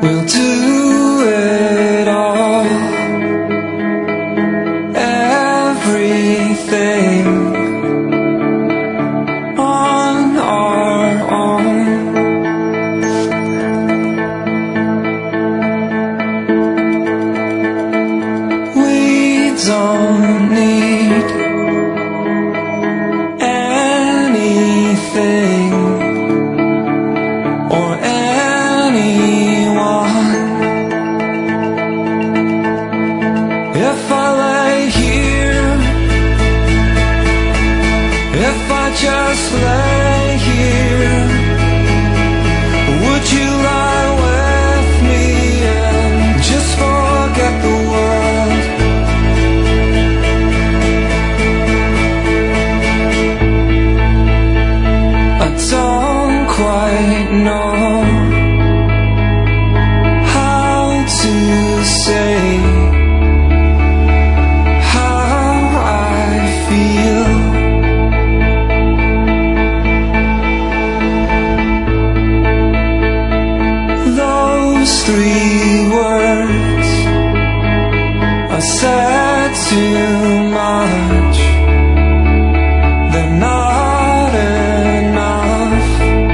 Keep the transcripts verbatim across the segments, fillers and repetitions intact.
We'll do it all, everything on our own. We don't need anything or anyone. If I lay here, if I just lay here, would you lie with me and just forget the world? I don't quite know how to say three words. I said too much. They're not enough.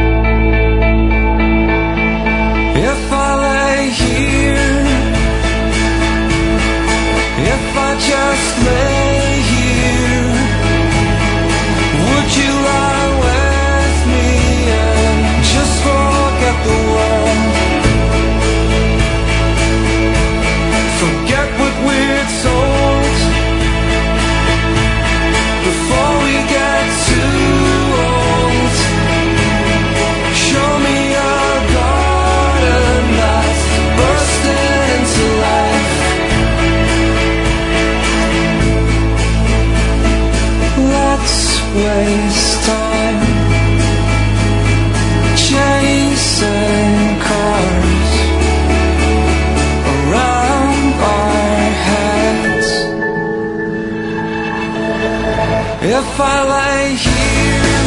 If I lay here, if I just lay here, would you lie with me and just forget the world? Forget what we're told before we get too old. Show me a garden that's bursting into life. Let's waste time chasing cars around our heads. If I lay here,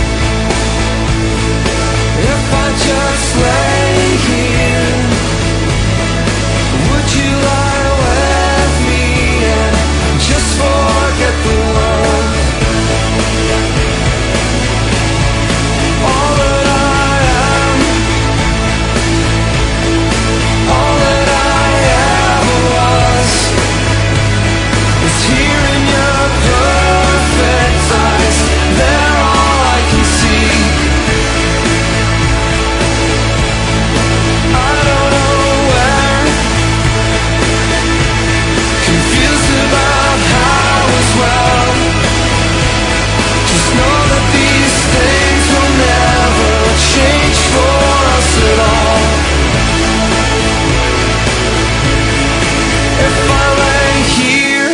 if I just lay here, would you lie with me and just forget the world? All that I am, all that I ever was, is here in your perfect eyes. They're all I can see. I don't know where, confused about how as well. Just know that these things will never change for us at all. If I lay here,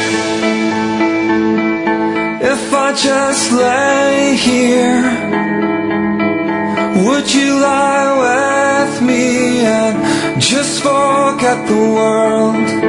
if I just lay here, would you lie with me and just forget the world?